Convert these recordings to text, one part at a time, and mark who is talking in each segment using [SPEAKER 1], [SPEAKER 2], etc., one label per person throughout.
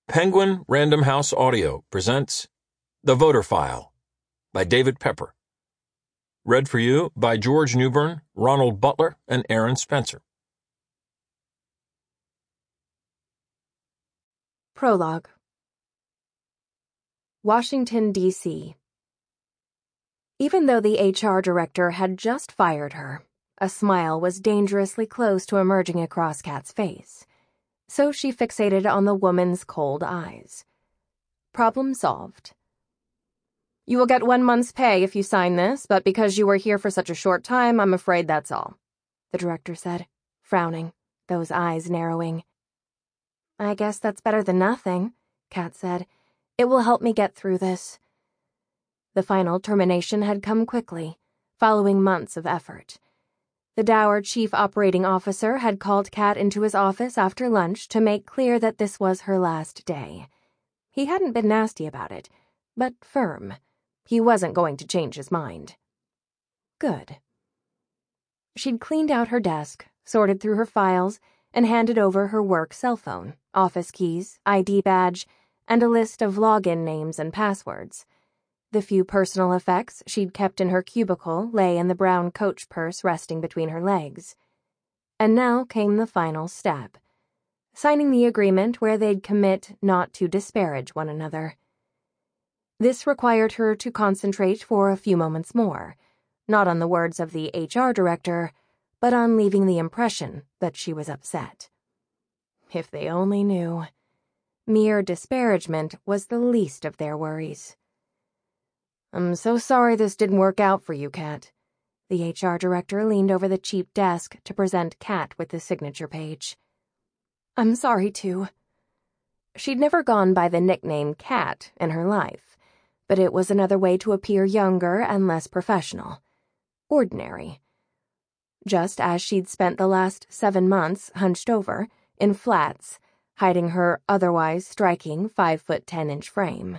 [SPEAKER 1] Penguin Random House Audio presents The Voter File by David Pepper. Read for you by George Newbern, Ronald Butler, and Aaron Spencer.
[SPEAKER 2] Prologue. Washington, D.C. Even though the HR director had just fired her, a smile was dangerously close to emerging across Kat's face, so she fixated on the woman's cold eyes. Problem solved. "You will get 1 month's pay if you sign this, but because you were here for such a short time, I'm afraid that's all," the director said, frowning, those eyes narrowing. "I guess that's better than nothing," Kat said. "It will help me get through this." The final termination had come quickly, following months of effort. The dour chief operating officer had called Kat into his office after lunch to make clear that this was her last day. He hadn't been nasty about it, but firm. He wasn't going to change his mind. Good. She'd cleaned out her desk, sorted through her files, and handed over her work cell phone, office keys, ID badge, and a list of login names and passwords. The few personal effects she'd kept in her cubicle lay in the brown coach purse resting between her legs. And now came the final step, signing the agreement where they'd commit not to disparage one another. This required her to concentrate for a few moments more, not on the words of the HR director, but on leaving the impression that she was upset. If they only knew. Mere disparagement was the least of their worries. "I'm so sorry this didn't work out for you, Kat." The HR director leaned over the cheap desk to present Kat with the signature page. "I'm sorry, too." She'd never gone by the nickname Kat in her life, but it was another way to appear younger and less professional. Ordinary. Just as she'd spent the last 7 months hunched over, in flats, hiding her otherwise striking 5'10" frame.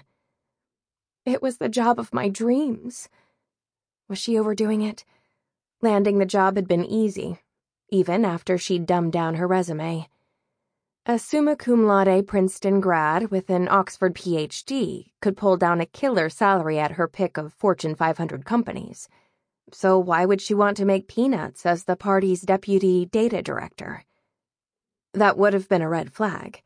[SPEAKER 2] It was the job of my dreams. Was she overdoing it? Landing the job had been easy, even after she'd dumbed down her resume. A summa cum laude Princeton grad with an Oxford PhD could pull down a killer salary at her pick of Fortune 500 companies. So why would she want to make peanuts as the party's deputy data director? That would have been a red flag.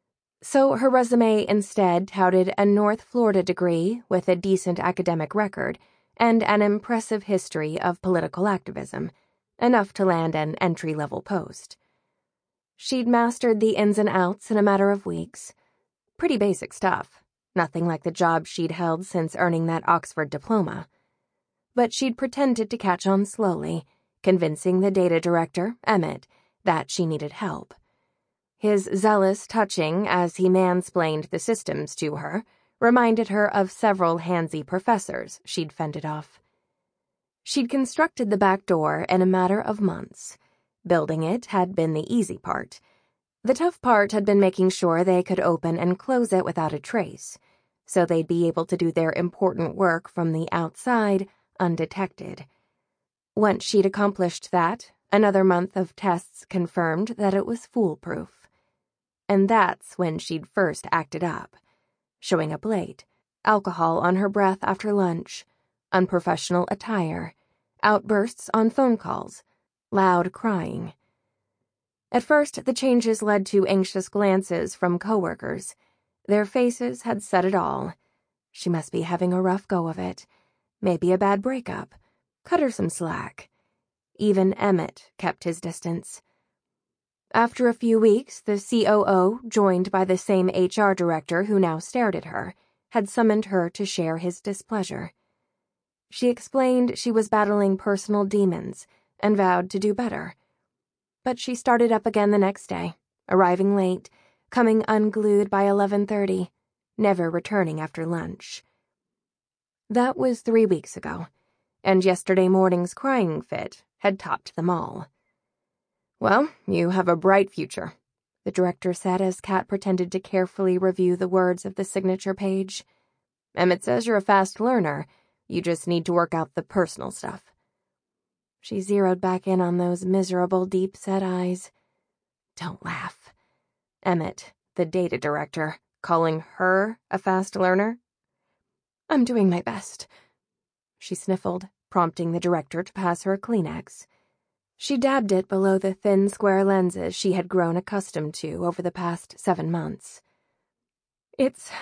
[SPEAKER 2] So her resume instead touted a North Florida degree with a decent academic record and an impressive history of political activism, enough to land an entry-level post. She'd mastered the ins and outs in a matter of weeks. Pretty basic stuff, nothing like the job she'd held since earning that Oxford diploma. But she'd pretended to catch on slowly, convincing the data director, Emmett, that she needed help. His zealous touching as he mansplained the systems to her reminded her of several handsy professors she'd fended off. She'd constructed the back door in a matter of months. Building it had been the easy part. The tough part had been making sure they could open and close it without a trace, so they'd be able to do their important work from the outside undetected. Once she'd accomplished that, another month of tests confirmed that it was foolproof. And that's when she'd first acted up, showing up late, alcohol on her breath after lunch, unprofessional attire, outbursts on phone calls, loud crying. At first, the changes led to anxious glances from coworkers. Their faces had said it all. She must be having a rough go of it. Maybe a bad breakup. Cut her some slack. Even Emmett kept his distance. After a few weeks, the COO, joined by the same HR director who now stared at her, had summoned her to share his displeasure. She explained she was battling personal demons and vowed to do better. But she started up again the next day, arriving late, coming unglued by 11:30, never returning after lunch. That was 3 weeks ago, and yesterday morning's crying fit had topped them all. "Well, you have a bright future," the director said as Kat pretended to carefully review the words of the signature page. "Emmett says you're a fast learner. You just need to work out the personal stuff." She zeroed back in on those miserable, deep-set eyes. "Don't laugh." Emmett, the data director, calling her a fast learner. "I'm doing my best," she sniffled, prompting the director to pass her a Kleenex. She dabbed it below the thin, square lenses she had grown accustomed to over the past 7 months. "It's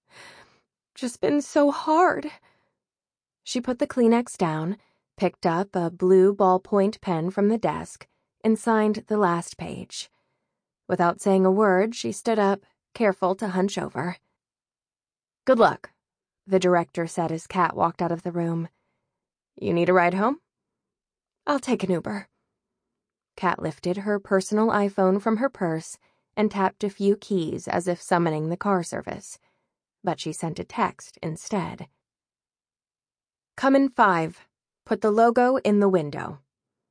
[SPEAKER 2] just been so hard." She put the Kleenex down, picked up a blue ballpoint pen from the desk, and signed the last page. Without saying a word, she stood up, careful to hunch over. "Good luck," the director said as Kat walked out of the room. "You need a ride home?" "I'll take an Uber." Kat lifted her personal iPhone from her purse and tapped a few keys as if summoning the car service, but she sent a text instead. "Come in 5. Put the logo in the window."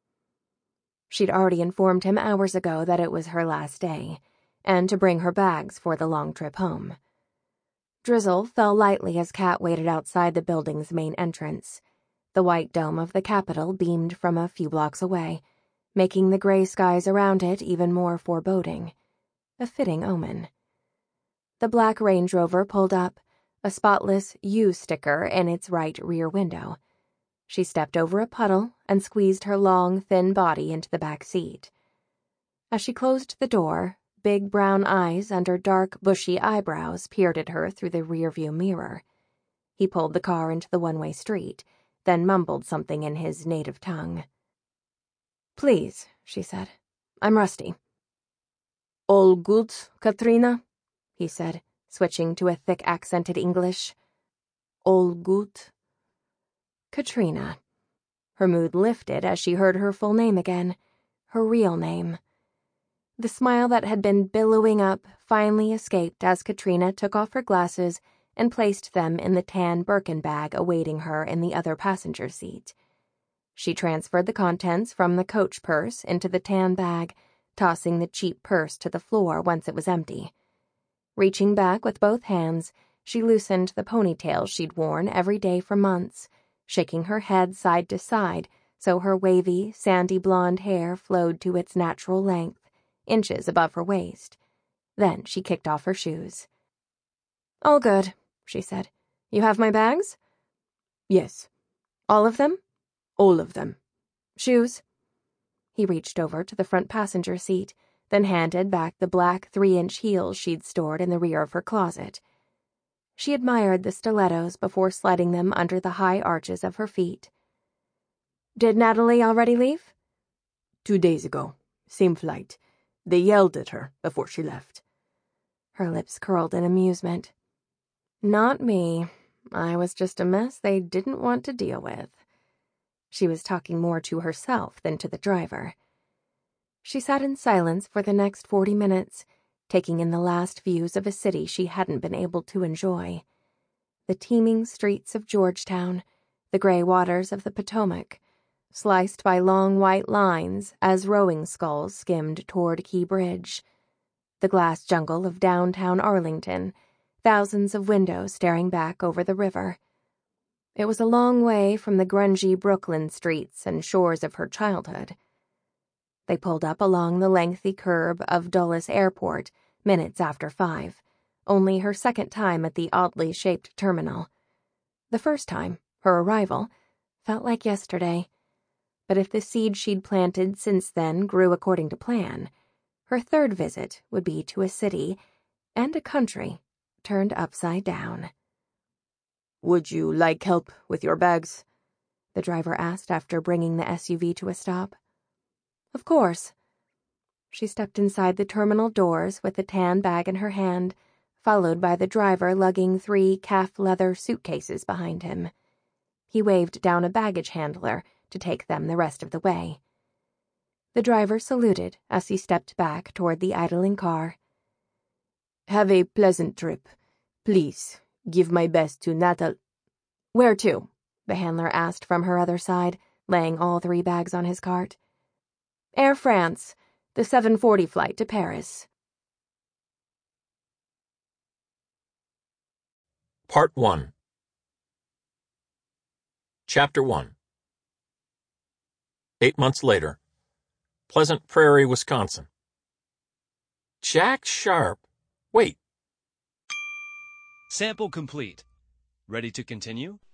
[SPEAKER 2] She'd already informed him hours ago that it was her last day, and to bring her bags for the long trip home. Drizzle fell lightly as Kat waited outside the building's main entrance. The white dome of the Capitol beamed from a few blocks away, making the gray skies around it even more foreboding. A fitting omen. The black Range Rover pulled up, a spotless U sticker in its right rear window. She stepped over a puddle and squeezed her long, thin body into the back seat. As she closed the door, big brown eyes under dark, bushy eyebrows peered at her through the rearview mirror. He pulled the car into the one-way street, then mumbled something in his native tongue. "Please," she said. "I'm rusty." "All good, Katrina?" he said, switching to a thick accented English. "All good?" Katrina. Her mood lifted as she heard her full name again, her real name. The smile that had been billowing up finally escaped as Katrina took off her glasses and placed them in the tan Birkin bag awaiting her in the other passenger seat. She transferred the contents from the coach purse into the tan bag, tossing the cheap purse to the floor once it was empty. Reaching back with both hands, she loosened the ponytail she'd worn every day for months, shaking her head side to side so her wavy, sandy blonde hair flowed to its natural length, inches above her waist. Then she kicked off her shoes. "All good," she said. "You have my bags?" "Yes." "All of them?" "All of them." "Shoes?" He reached over to the front passenger seat, then handed back the black 3-inch heels she'd stored in the rear of her closet. She admired the stilettos before sliding them under the high arches of her feet. "Did Natalie already leave?" 2 days ago. Same flight. They yelled at her before she left." Her lips curled in amusement. "Not me. I was just a mess they didn't want to deal with." She was talking more to herself than to the driver. She sat in silence for the next 40 minutes, taking in the last views of a city she hadn't been able to enjoy. The teeming streets of Georgetown, the gray waters of the Potomac, sliced by long white lines as rowing sculls skimmed toward Key Bridge. The glass jungle of downtown Arlington, thousands of windows staring back over the river. It was a long way from the grungy Brooklyn streets and shores of her childhood. They pulled up along the lengthy curb of Dulles Airport minutes after 5, only her second time at the oddly shaped terminal. The first time, her arrival, felt like yesterday. But if the seed she'd planted since then grew according to plan, her third visit would be to a city and a country turned upside down. "Would you like help with your bags?" the driver asked after bringing the SUV to a stop. "Of course." She stepped inside the terminal doors with the tan bag in her hand, followed by the driver lugging 3 calf leather suitcases behind him. He waved down a baggage handler to take them the rest of the way. The driver saluted as he stepped back toward the idling car. "Have a pleasant trip. Please, give my best to Natal—" "Where to?" the handler asked from her other side, laying all 3 bags on his cart. "Air France, the 7:40 flight to Paris."
[SPEAKER 1] Part 1. Chapter 1. 8 months later. Pleasant Prairie, Wisconsin. Jack Sharp. Wait.
[SPEAKER 3] Sample complete. Ready to continue?